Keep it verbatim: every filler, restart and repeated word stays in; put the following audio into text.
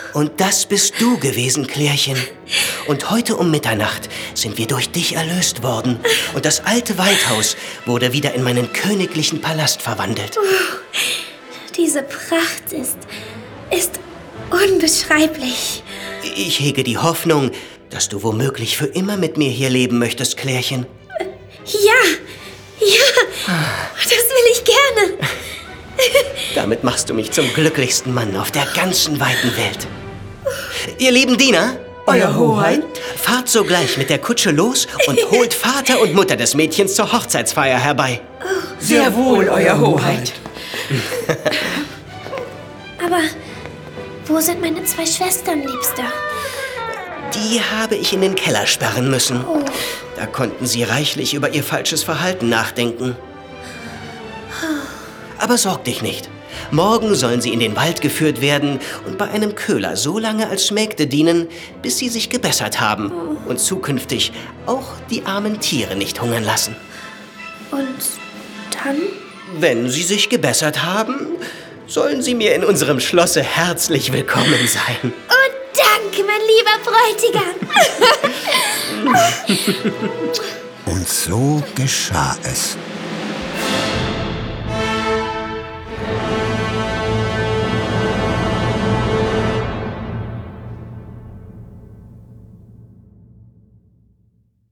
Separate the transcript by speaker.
Speaker 1: Und das bist du gewesen, Klärchen. Und heute um Mitternacht sind wir durch dich erlöst worden. Und das alte Waldhaus wurde wieder in meinen königlichen Palast verwandelt.
Speaker 2: Oh, diese Pracht ist, ist unbeschreiblich.
Speaker 1: Ich hege die Hoffnung, dass du womöglich für immer mit mir hier leben möchtest, Klärchen.
Speaker 2: Ja, ja, das will ich gerne.
Speaker 1: Damit machst du mich zum glücklichsten Mann auf der ganzen weiten Welt. Ihr lieben Diener,
Speaker 3: Euer Hoheit,
Speaker 1: fahrt sogleich mit der Kutsche los und holt Vater und Mutter des Mädchens zur Hochzeitsfeier herbei.
Speaker 3: sehr wohl, Euer Hoheit.
Speaker 2: Aber wo sind meine zwei Schwestern, Liebster?
Speaker 1: Die habe ich in den Keller sperren müssen.
Speaker 2: Oh.
Speaker 1: Da konnten sie reichlich über ihr falsches Verhalten nachdenken. Aber sorg dich nicht. Morgen sollen sie in den Wald geführt werden und bei einem Köhler so lange als Mägde dienen, bis sie sich gebessert haben und zukünftig auch die armen Tiere nicht hungern lassen.
Speaker 2: Und dann?
Speaker 1: Wenn sie sich gebessert haben, sollen sie mir in unserem Schlosse herzlich willkommen sein.
Speaker 2: Oh, danke, mein lieber Bräutigam.
Speaker 4: Und so geschah es.